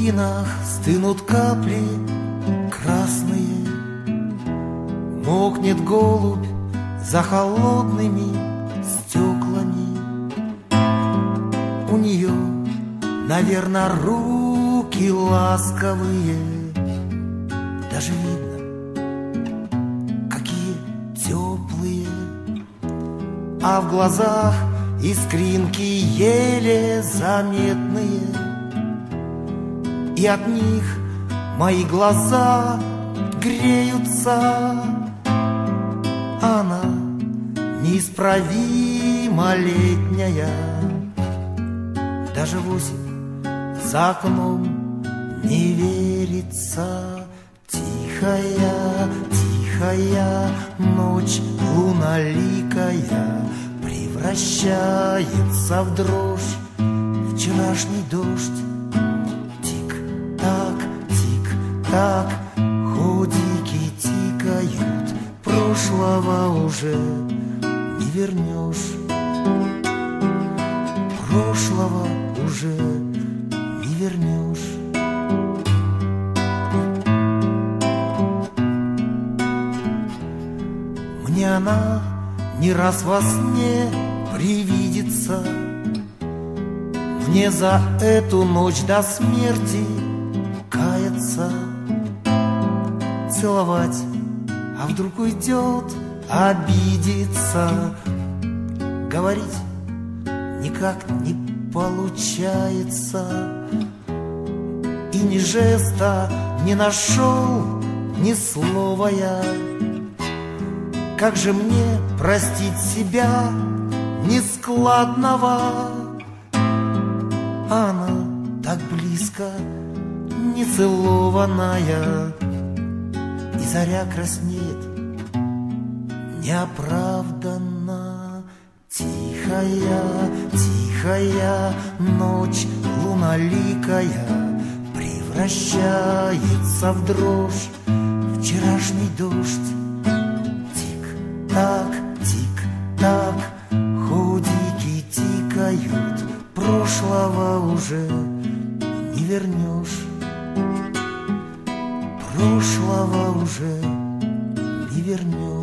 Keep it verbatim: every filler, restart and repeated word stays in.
витринах стынут капли красные, мокнет голубь за холодными стеклами. У нее, наверно, руки ласковые, даже видно, какие теплые, а в глазах искринки еле заметные, и от них мои глаза греются. Она неисправимо летняя, даже в осень за окном не верится. Тихая, тихая ночь луналикая превращается в дрожь вчерашний дождь. Тик-так, тик-так, ходики тикают, прошлого уже не вернешь, прошлого уже не вернешь. Мне она не раз во сне привидится, мне за эту ночь до смерти каяться, целовать, а вдруг уйдет, обидится, говорить никак не получается, и ни жеста не нашел, ни слова я. Как же мне простить себя нескладного? Она так близко, нецелованная, и заря краснеет неоправданно. Тихая, тихая ночь луналикая превращается в дрожь вчерашний дождь. Так, тик-так, ходики тикают, прошлого уже не вернешь, прошлого уже не вернешь.